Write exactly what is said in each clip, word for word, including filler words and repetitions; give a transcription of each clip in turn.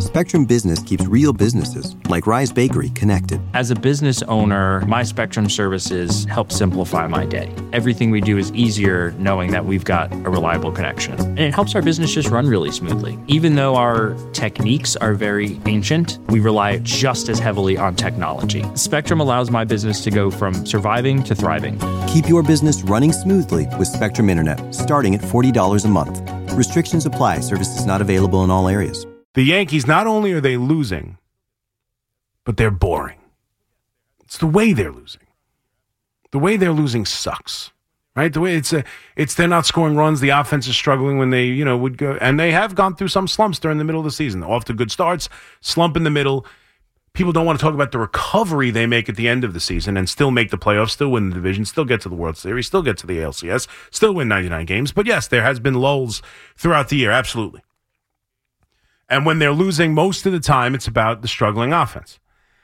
Spectrum Business keeps real businesses, like Rise Bakery, connected. As a business owner, my Spectrum services help simplify my day. Everything we do is easier knowing that we've got a reliable connection. And it helps our business just run really smoothly. Even though our techniques are very ancient, we rely just as heavily on technology. Spectrum allows my business to go from surviving to thriving. Keep your business running smoothly with Spectrum Internet, starting at forty dollars a month. Restrictions apply. Services not available in all areas. The Yankees, not only are they losing, but they're boring. It's the way they're losing. The way they're losing sucks, right? The way it's a, it's they're not scoring runs. The offense is struggling when they, you know, would go, and they have gone through some slumps during the middle of the season. They're off to good starts, slump in the middle. People don't want to talk about the recovery they make at the end of the season and still make the playoffs, still win the division, still get to the World Series, still get to the A L C S, still win ninety-nine games. But yes, there has been lulls throughout the year, absolutely. And when they're losing, most of the time, it's about the struggling offense.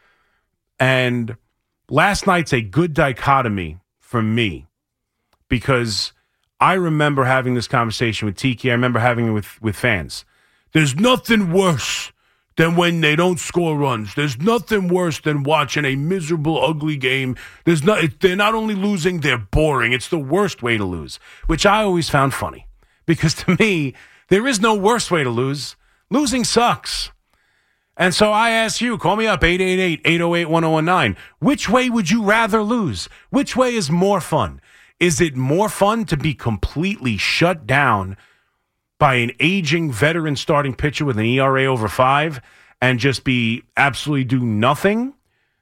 And last night's a good dichotomy for me because I remember having this conversation with Tiki. I remember having it with, with fans. There's nothing worse than when they don't score runs. There's nothing worse than watching a miserable, ugly game. There's not. They're not only losing, they're boring. It's the worst way to lose, which I always found funny because to me, there is no worse way to lose. Losing sucks. And so I ask you, call me up, eight eight eight, eight oh eight, one oh one nine. Which way would you rather lose? Which way is more fun? Is it more fun to be completely shut down by an aging veteran starting pitcher with an E R A over five and just be absolutely do nothing?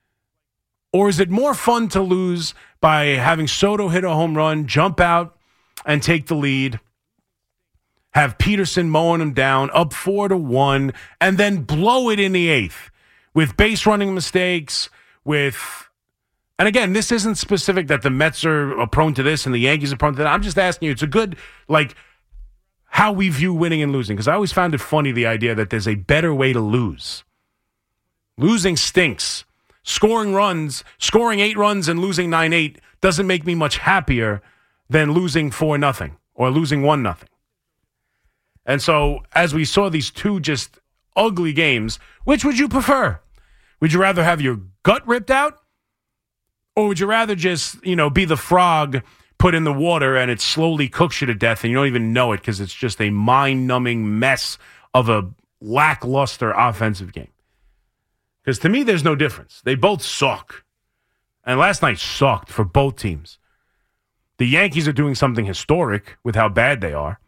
Or is it more fun to lose by having Soto hit a home run, jump out and take the lead, have Peterson mowing him down, up four to one, and then blow it in the eighth with base running mistakes, with, and again, this isn't specific that the Mets are prone to this and the Yankees are prone to that. I'm just asking you, it's a good, like, how we view winning and losing, because I always found it funny, the idea that there's a better way to lose. Losing stinks. Scoring runs, scoring eight runs and losing nine eight doesn't make me much happier than losing four nothing or losing one nothing. And so, as we saw these two just ugly games, which would you prefer? Would you rather have your gut ripped out? Or would you rather just, you know, be the frog put in the water and it slowly cooks you to death and you don't even know it because it's just a mind-numbing mess of a lackluster offensive game? Because to me, there's no difference. They both suck. And last night sucked for both teams. The Yankees are doing something historic with how bad they are.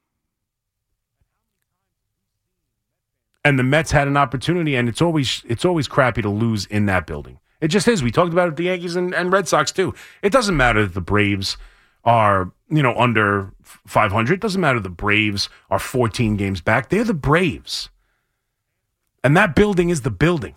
And the Mets had an opportunity, and it's always it's always crappy to lose in that building. It just is. We talked about it with the Yankees and, and Red Sox, too. It doesn't matter that the Braves are, you know, under five hundred. It doesn't matter the Braves are fourteen games back. They're the Braves. And that building is the building.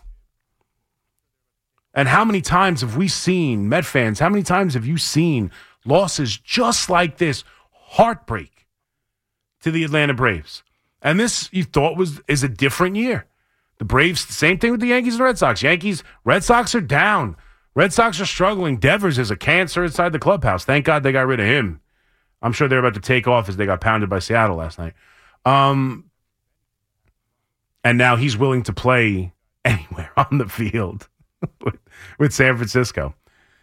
And how many times have we seen, Met fans, how many times have you seen losses just like this, heartbreak to the Atlanta Braves? And this, you thought, was is a different year. The Braves, the same thing with the Yankees and Red Sox. Yankees, Red Sox are down. Red Sox are struggling. Devers is a cancer inside the clubhouse. Thank God they got rid of him. I'm sure they're about to take off as they got pounded by Seattle last night. Um, and now he's willing to play anywhere on the field with, with San Francisco.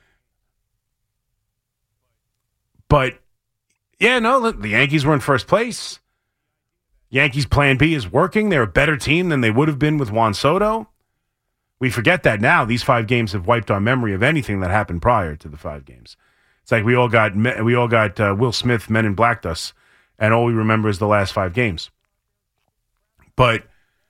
But, yeah, no, look, the Yankees were in first place. Yankees' plan B is working. They're a better team than they would have been with Juan Soto. We forget that now. These five games have wiped our memory of anything that happened prior to the five games. It's like we all got we all got uh, Will Smith, Men in Blacked us, and all we remember is the last five games. But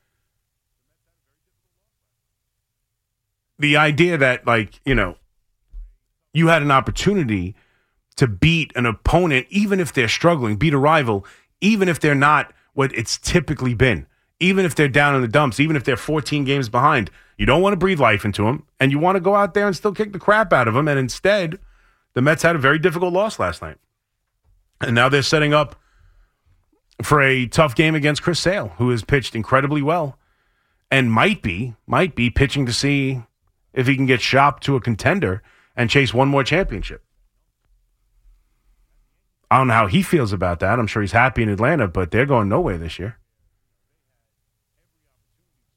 the idea that, like, you know, you had an opportunity to beat an opponent, even if they're struggling, beat a rival, even if they're not what it's typically been, even if they're down in the dumps, even if they're fourteen games behind. You don't want to breathe life into them, and you want to go out there and still kick the crap out of them. And instead, the Mets had a very difficult loss last night. And now they're setting up for a tough game against Chris Sale, who has pitched incredibly well and might be, might be pitching to see if he can get shopped to a contender and chase one more championship. I don't know how he feels about that. I'm sure he's happy in Atlanta, but they're going nowhere this year.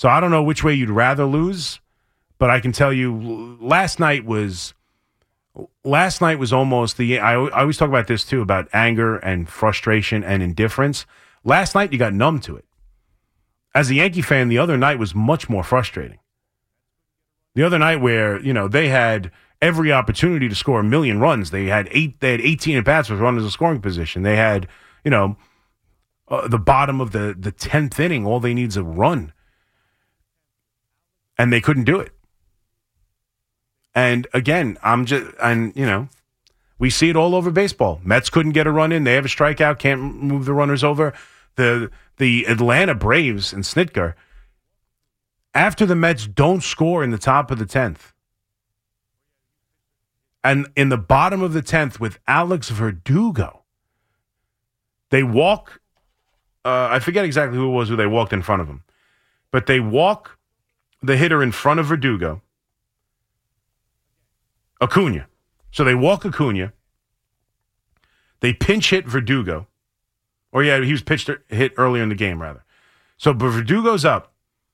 So I don't know which way you'd rather lose, but I can tell you last night was last night was almost the I, I always talk about this too, about anger and frustration and indifference. Last night you got numb to it. As a Yankee fan, the other night was much more frustrating. The other night where, you know, they had every opportunity to score a million runs. They had eight they had eighteen at bats with runners in scoring position. They had, you know, uh, the bottom of the the tenth inning, all they need is a run. And they couldn't do it. And again, I'm just, and you know, we see it all over baseball. Mets couldn't get a run in. They have a strikeout, can't move the runners over. The the Atlanta Braves and Snitker, after the Mets don't score in the top of the tenth, and in the bottom of the tenth with Alex Verdugo, they walk, uh, I forget exactly who it was who they walked in front of him, but they walk the hitter in front of Verdugo, Acuna. So they walk Acuna. They pinch hit Verdugo. Or yeah, he was pitched hit earlier in the game, rather. So but Verdugo's up.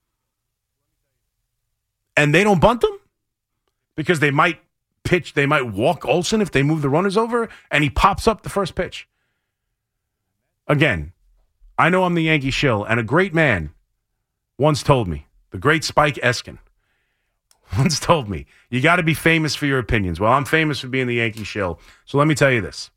And they don't bunt him? Because they might pitch, they might walk Olsen if they move the runners over, and he pops up the first pitch. Again, I know I'm the Yankee shill, and a great man once told me, the great Spike Eskin once told me, you got to be famous for your opinions. Well, I'm famous for being the Yankee shill. So let me tell you this.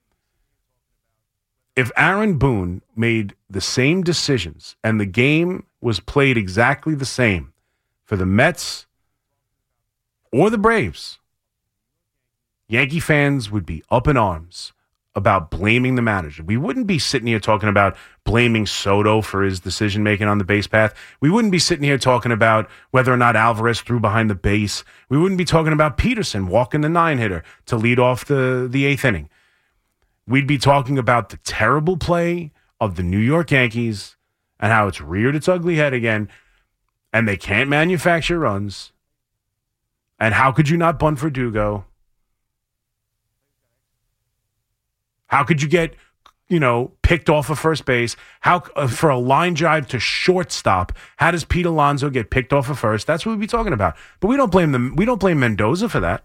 If Aaron Boone made the same decisions and the game was played exactly the same for the Mets or the Braves, Yankee fans would be up in arms about blaming the manager. We wouldn't be sitting here talking about blaming Soto for his decision-making on the base path. We wouldn't be sitting here talking about whether or not Alvarez threw behind the base. We wouldn't be talking about Peterson walking the nine-hitter to lead off the, the eighth inning. We'd be talking about the terrible play of the New York Yankees and how it's reared its ugly head again, and they can't manufacture runs. And how could you not bunt Verdugo? How could you get, you know, picked off of first base? How uh, for a line drive to shortstop? How does Pete Alonso get picked off of first? That's what we'd be talking about. But we don't blame them. We don't blame Mendoza for that,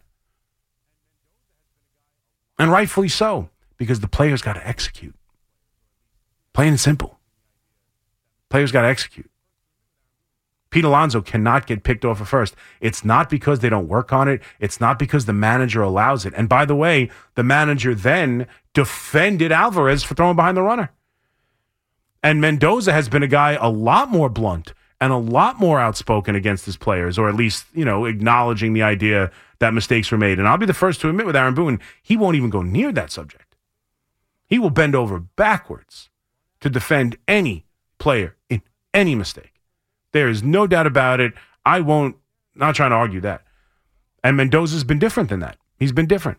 and rightfully so, because the players got to execute. Plain and simple. Players got to execute. Pete Alonso cannot get picked off of first. It's not because they don't work on it. It's not because the manager allows it. And by the way, the manager then defended Alvarez for throwing behind the runner. And Mendoza has been a guy a lot more blunt and a lot more outspoken against his players, or at least, you know, acknowledging the idea that mistakes were made. And I'll be the first to admit with Aaron Boone, he won't even go near that subject. He will bend over backwards to defend any player in any mistake. There is no doubt about it. I won't, not trying to argue that. And Mendoza's been different than that. He's been different.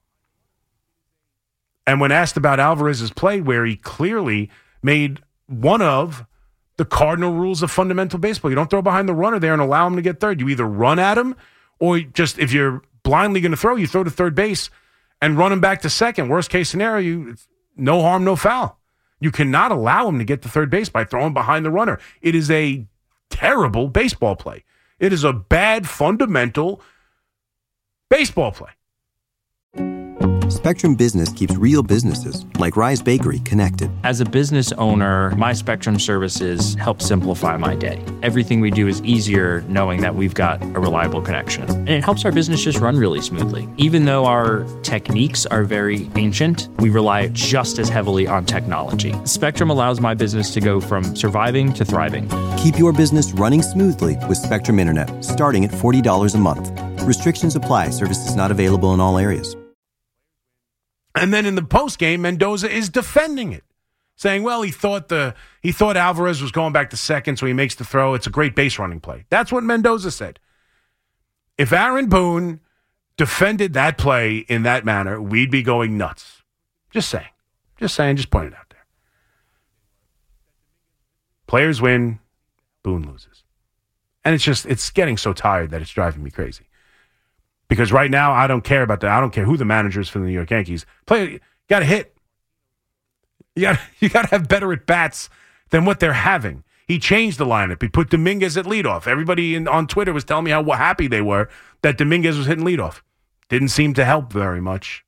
And when asked about Alvarez's play, where he clearly made one of the cardinal rules of fundamental baseball, you don't throw behind the runner there and allow him to get third. You either run at him, or just if you're blindly going to throw, you throw to third base and run him back to second. Worst case scenario, you, no harm, no foul. You cannot allow him to get to third base by throwing behind the runner. It is a terrible baseball play. It is a bad, fundamental baseball play. Spectrum Business keeps real businesses, like Rise Bakery, connected. As a business owner, my Spectrum services help simplify my day. Everything we do is easier knowing that we've got a reliable connection. And it helps our business just run really smoothly. Even though our techniques are very ancient, we rely just as heavily on technology. Spectrum allows my business to go from surviving to thriving. Keep your business running smoothly with Spectrum Internet, starting at forty dollars a month. Restrictions apply. Services not available in all areas. And then in the postgame, Mendoza is defending it, saying, well, he thought the he thought Alvarez was going back to second, so he makes the throw. It's a great base running play. That's what Mendoza said. If Aaron Boone defended that play in that manner, we'd be going nuts. Just saying. Just saying. Just point it out there. Players win, Boone loses. And it's just, it's getting so tired that it's driving me crazy. Because right now, I don't care about that. I don't care who the manager is for the New York Yankees. Play, you got to hit. You got you got to have better at bats than what they're having. He changed the lineup. He put Dominguez at leadoff. Everybody in, on Twitter was telling me how happy they were that Dominguez was hitting leadoff. Didn't seem to help very much.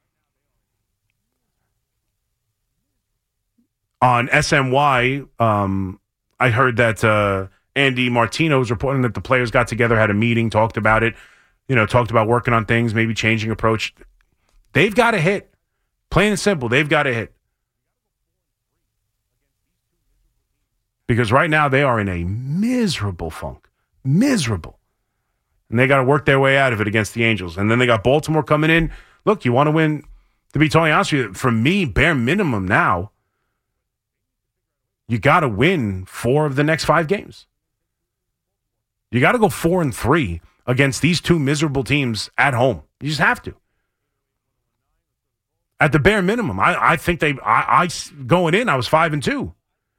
On S N Y, um, I heard that uh, Andy Martino was reporting that the players got together, had a meeting, talked about it, you know, talked about working on things, maybe changing approach. They've got to hit. Plain and simple, they've got to hit. Because right now they are in a miserable funk. Miserable. And they got to work their way out of it against the Angels. And then they got Baltimore coming in. Look, you want to win, to be totally honest with you, for me, bare minimum now, you got to win four of the next five games. You got to go four and three against these two miserable teams at home. You just have to. At the bare minimum, I, I think they. I, I going in, I was five and two.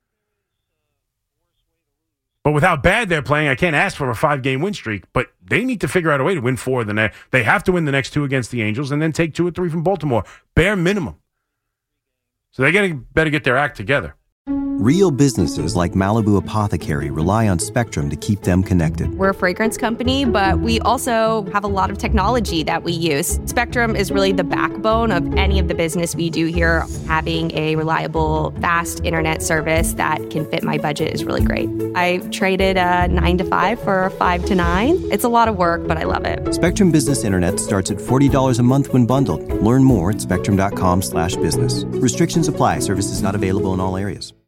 But with how bad they're playing, I can't ask for a five-game win streak. But they need to figure out a way to win four of the next. They have to win the next two against the Angels, and then take two or three from Baltimore. Bare minimum. So they gotta better get their act together. Real businesses like Malibu Apothecary rely on Spectrum to keep them connected. We're a fragrance company, but we also have a lot of technology that we use. Spectrum is really the backbone of any of the business we do here. Having a reliable, fast internet service that can fit my budget is really great. I traded a nine to five for a five to nine. It's a lot of work, but I love it. Spectrum Business Internet starts at forty dollars a month when bundled. Learn more at spectrum dot com slash business. Restrictions apply. Services not available in all areas.